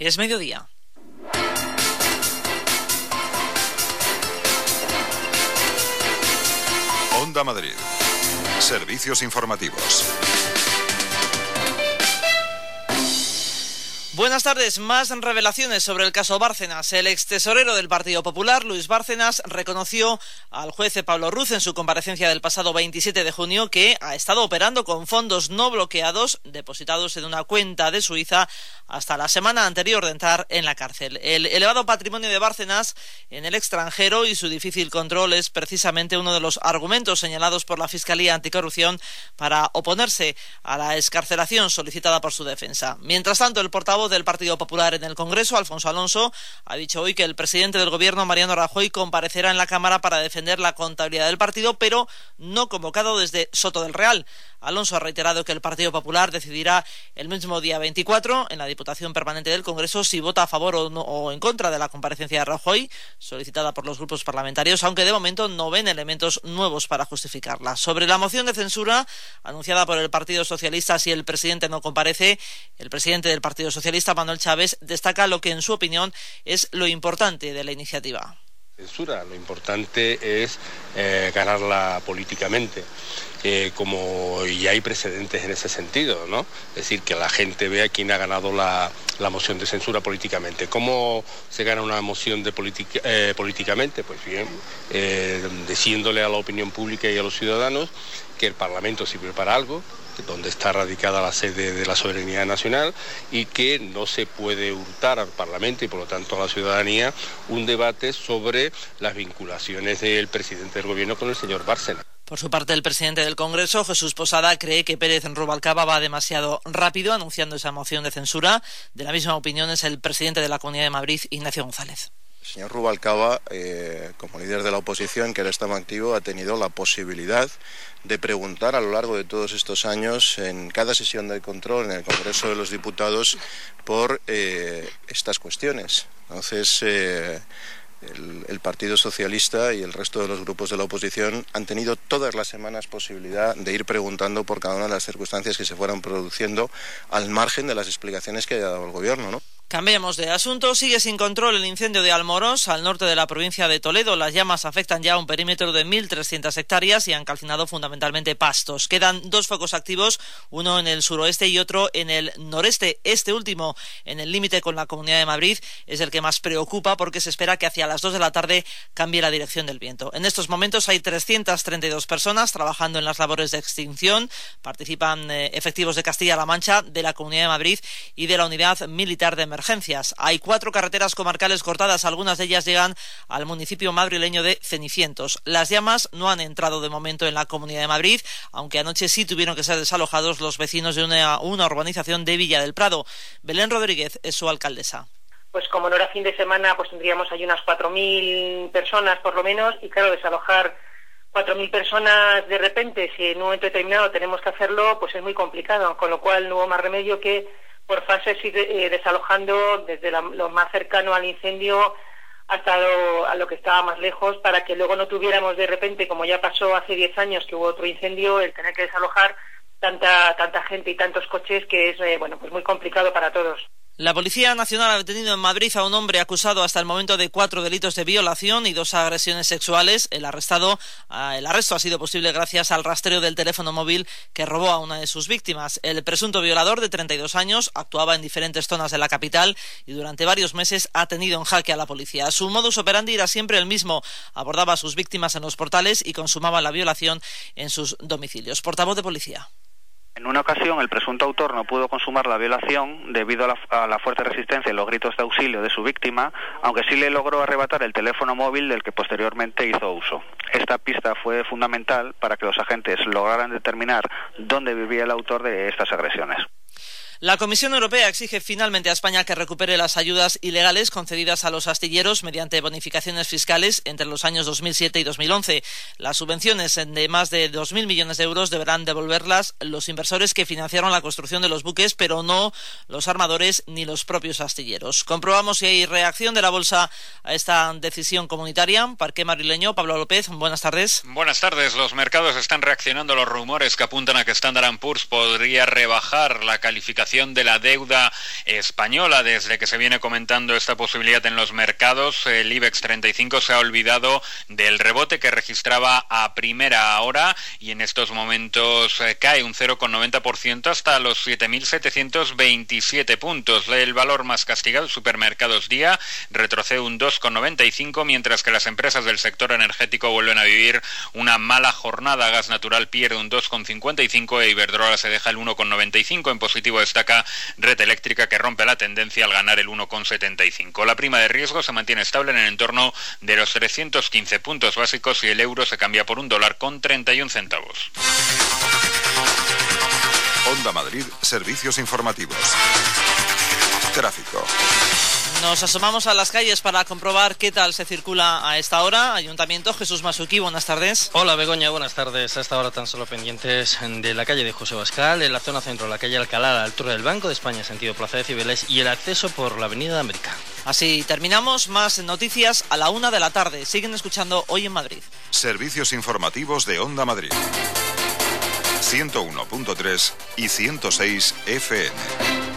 Es mediodía. Onda Madrid. Servicios informativos. Buenas tardes. Más revelaciones sobre el caso Bárcenas. El extesorero del Partido Popular, Luis Bárcenas, reconoció al juez Pablo Ruz en su comparecencia del pasado 27 de junio que ha estado operando con fondos no bloqueados depositados en una cuenta de Suiza hasta la semana anterior de entrar en la cárcel. El elevado patrimonio de Bárcenas en el extranjero y su difícil control es precisamente uno de los argumentos señalados por la Fiscalía Anticorrupción para oponerse a la excarcelación solicitada por su defensa. Mientras tanto, el portavoz del Partido Popular en el Congreso, Alfonso Alonso, ha dicho hoy que el presidente del Gobierno, Mariano Rajoy, comparecerá en la Cámara para defender la contabilidad del partido, pero no convocado desde Soto del Real. Alonso ha reiterado que el Partido Popular decidirá el mismo día 24 en la Diputación Permanente del Congreso si vota a favor o en contra de la comparecencia de Rajoy, solicitada por los grupos parlamentarios, aunque de momento no ven elementos nuevos para justificarla. Sobre la moción de censura anunciada por el Partido Socialista si el presidente no comparece, el presidente del Partido Socialista, Manuel Chaves, destaca lo que en su opinión es lo importante de la iniciativa. Censura, lo importante es ganarla políticamente. Como ya hay precedentes en ese sentido, ¿no? Es decir, que la gente vea quién ha ganado la moción de censura políticamente. ¿Cómo se gana una moción de políticamente? Pues bien, diciéndole a la opinión pública y a los ciudadanos que el Parlamento sirve para algo, donde está radicada la sede de la soberanía nacional, y que no se puede hurtar al Parlamento y por lo tanto a la ciudadanía un debate sobre las vinculaciones del presidente del Gobierno con el señor Bárcenas. Por su parte, el presidente del Congreso, Jesús Posada, cree que Pérez Rubalcaba va demasiado rápido anunciando esa moción de censura. De la misma opinión es el presidente de la Comunidad de Madrid, Ignacio González. El señor Rubalcaba, como líder de la oposición, que ahora está muy activo, ha tenido la posibilidad de preguntar a lo largo de todos estos años en cada sesión de control en el Congreso de los Diputados por estas cuestiones. Entonces, el Partido Socialista y el resto de los grupos de la oposición han tenido todas las semanas posibilidad de ir preguntando por cada una de las circunstancias que se fueran produciendo al margen de las explicaciones que haya dado el Gobierno, ¿no? Cambiemos de asunto. Sigue sin control el incendio de Almorós, al norte de la provincia de Toledo. Las llamas afectan ya un perímetro de 1.300 hectáreas y han calcinado fundamentalmente pastos. Quedan 2 focos activos, uno en el suroeste y otro en el noreste. Este último, en el límite con la Comunidad de Madrid, es el que más preocupa porque se espera que hacia las 2 de la tarde cambie la dirección del viento. En estos momentos hay 332 personas trabajando en las labores de extinción. Participan efectivos de Castilla-La Mancha, de la Comunidad de Madrid y de la Unidad Militar de Emergencias. Hay 4 carreteras comarcales cortadas, algunas de ellas llegan al municipio madrileño de Cenicientos. Las llamas no han entrado de momento en la Comunidad de Madrid, aunque anoche sí tuvieron que ser desalojados los vecinos de una urbanización de Villa del Prado. Belén Rodríguez es su alcaldesa. Pues como no era fin de semana, pues tendríamos ahí unas 4.000 personas por lo menos, y claro, desalojar 4.000 personas de repente, si en un momento determinado tenemos que hacerlo, pues es muy complicado, con lo cual no hubo más remedio que por fases ir desalojando desde lo más cercano al incendio hasta a lo que estaba más lejos, para que luego no tuviéramos de repente, como ya pasó hace 10 años que hubo otro incendio, el tener que desalojar tanta gente y tantos coches, que es pues muy complicado para todos. La Policía Nacional ha detenido en Madrid a un hombre acusado hasta el momento de 4 delitos de violación y 2 agresiones sexuales. El arresto ha sido posible gracias al rastreo del teléfono móvil que robó a una de sus víctimas. El presunto violador, de 32 años, actuaba en diferentes zonas de la capital y durante varios meses ha tenido en jaque a la policía. Su modus operandi era siempre el mismo: abordaba a sus víctimas en los portales y consumaba la violación en sus domicilios. Portavoz de policía. En una ocasión, el presunto autor no pudo consumar la violación debido a la fuerte resistencia y los gritos de auxilio de su víctima, aunque sí le logró arrebatar el teléfono móvil del que posteriormente hizo uso. Esta pista fue fundamental para que los agentes lograran determinar dónde vivía el autor de estas agresiones. La Comisión Europea exige finalmente a España que recupere las ayudas ilegales concedidas a los astilleros mediante bonificaciones fiscales entre los años 2007 y 2011. Las subvenciones de más de 2.000 millones de euros deberán devolverlas los inversores que financiaron la construcción de los buques, pero no los armadores ni los propios astilleros. Comprobamos si hay reacción de la bolsa a esta decisión comunitaria. Parque madrileño, Pablo López, buenas tardes. Buenas tardes. Los mercados están reaccionando a los rumores que apuntan a que Standard & Poor's podría rebajar la calificación recuperación de la deuda española. Desde que se viene comentando esta posibilidad en los mercados, el IBEX 35 se ha olvidado del rebote que registraba a primera hora y en estos momentos cae un 0,90% hasta los 7.727 puntos. El valor más castigado, Supermercados Día, retrocede un 2,95, mientras que las empresas del sector energético vuelven a vivir una mala jornada. Gas Natural pierde un 2,55 e Iberdrola se deja el 1,95. En positivo destaca Red Eléctrica, que rompe la tendencia al ganar el 1,75. La prima de riesgo se mantiene estable en el entorno de los 315 puntos básicos y el euro se cambia por $1,31. Onda Madrid, servicios informativos. Tráfico. Nos asomamos a las calles para comprobar qué tal se circula a esta hora. Ayuntamiento, Jesús Masuquí, buenas tardes. Hola Begoña, buenas tardes. A esta hora tan solo pendientes de la calle de José Bascal, en la zona centro, la calle Alcalá, a la altura del Banco de España, sentido Plaza de Cibeles, y el acceso por la Avenida de América. Así terminamos. Más noticias a la 1 de la tarde. Siguen escuchando Hoy en Madrid. Servicios informativos de Onda Madrid. 101.3 y 106 FM.